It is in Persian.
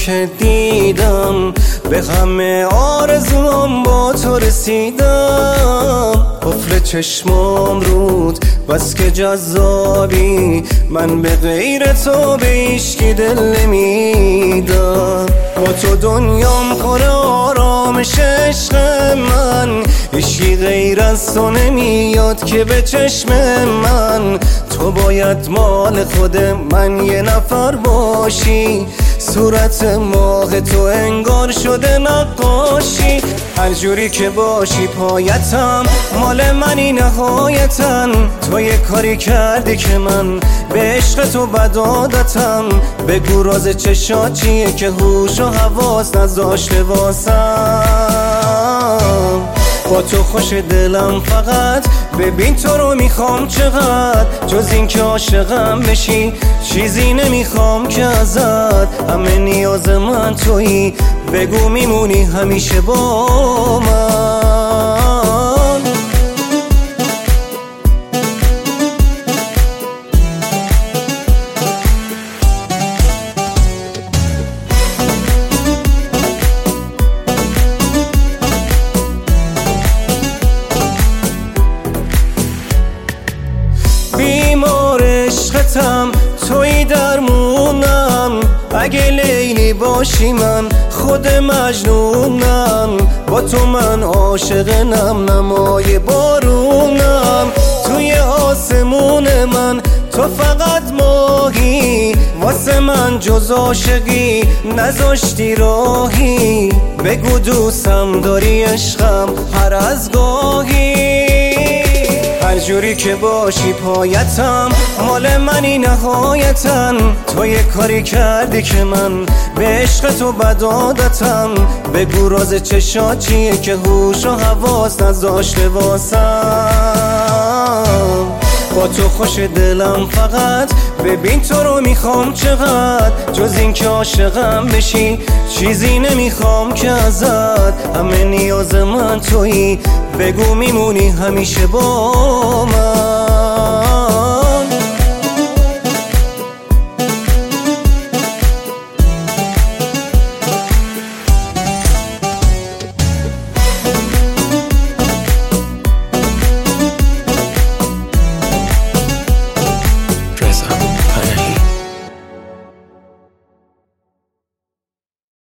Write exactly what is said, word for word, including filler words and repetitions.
که دیدم، به همه آرزوام با تو رسیدم. قفل چشمام رود بس که جذابی، من به غیر تو به هیچکی دل نمیدم. با تو دنیام پر آرامش عشق من، هیچکی غیر از تو نمیاد که به چشم من. تو باید مال خود من یه نفر باشی، صورت ماه تو انگار شده نقاشی. هر جوری که باشی پایتم، مال منی نهایتن. تو یه کاری کردی که من به عشق تو بد عادتم. بگو راز چشات چیه که هوش و حواس نذاشته واسم. با تو خوش دلم فقط، ببین تو رو میخوام چقدر. جز این که عاشقم بشی چیزی نمیخوام که ازت. همه نیاز من تویی، بگو میمونی همیشه با من. بیمار عشقتم، توی درمونم. اگه لیلی باشی من خود مجنونم. با تو من عاشق نم نمای بارونم. توی آسمون من تو فقط ماهی، واسه من جز عاشقی نذاشتی راهی. بگو دوستم داری عشقم هر از گاهی. هر جوری که باشی پایتم، مال منی نهایتن. تو یه کاری کردی که من به عشق تو بد عادتم. بگو راز چشات چیه که هوش و حواس نذاشته واسم. با تو خوش دلم فقط، ببین تو رو میخوام چقدر. جز این که عاشقم بشی چیزی نمیخوام که ازت. همه نیاز من تویی، بگو میمونی همیشه با من.